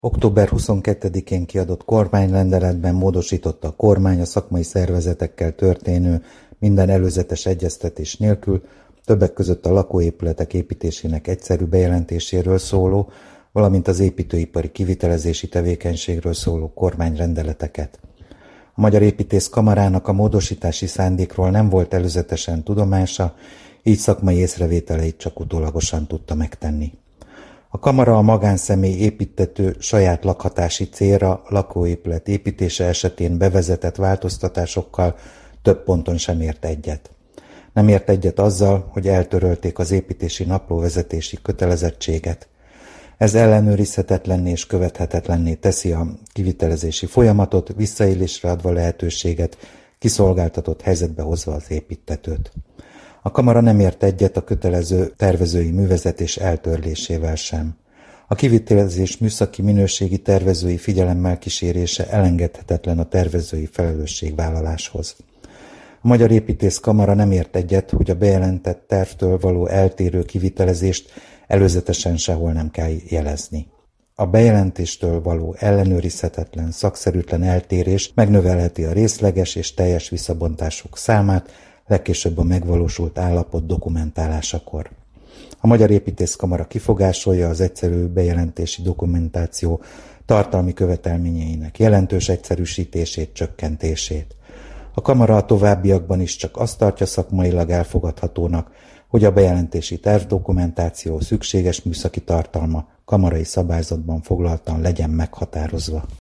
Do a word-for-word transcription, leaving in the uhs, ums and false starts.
október huszonkettedikén kiadott kormányrendeletben módosította a kormány a szakmai szervezetekkel történő minden előzetes egyeztetés nélkül többek között a lakóépületek építésének egyszerű bejelentéséről szóló, valamint az építőipari kivitelezési tevékenységről szóló kormányrendeleteket. A Magyar Építész Kamarának a módosítási szándékról nem volt előzetesen tudomása, így szakmai észrevételeit csak utólagosan tudta megtenni. A kamara a magánszemély építtető saját lakhatási célra lakóépület építése esetén bevezetett változtatásokkal több ponton sem ért egyet. Nem ért egyet azzal, hogy eltörölték az építési naplóvezetési kötelezettséget. Ez ellenőrizhetetlenné és követhetetlenné teszi a kivitelezési folyamatot, visszaélésre adva lehetőséget, kiszolgáltatott helyzetbe hozva az építtetőt. A kamara nem ért egyet a kötelező tervezői művezetés eltörlésével sem. A kivitelezés műszaki minőségi tervezői figyelemmel kísérése elengedhetetlen a tervezői felelősségvállaláshoz. A Magyar Építész Kamara nem ért egyet, hogy a bejelentett tervtől való eltérő kivitelezést előzetesen sehol nem kell jelezni. A bejelentéstől való ellenőrizhetetlen, szakszerűtlen eltérés megnövelheti a részleges és teljes visszabontások számát, legkésőbb a megvalósult állapot dokumentálásakor. A Magyar Építész Kamara kifogásolja az egyszerű bejelentési dokumentáció tartalmi követelményeinek jelentős egyszerűsítését, csökkentését. A kamara a továbbiakban is csak azt tartja szakmailag elfogadhatónak, hogy a bejelentési tervdokumentáció szükséges műszaki tartalma kamarai szabályzatban foglaltan legyen meghatározva.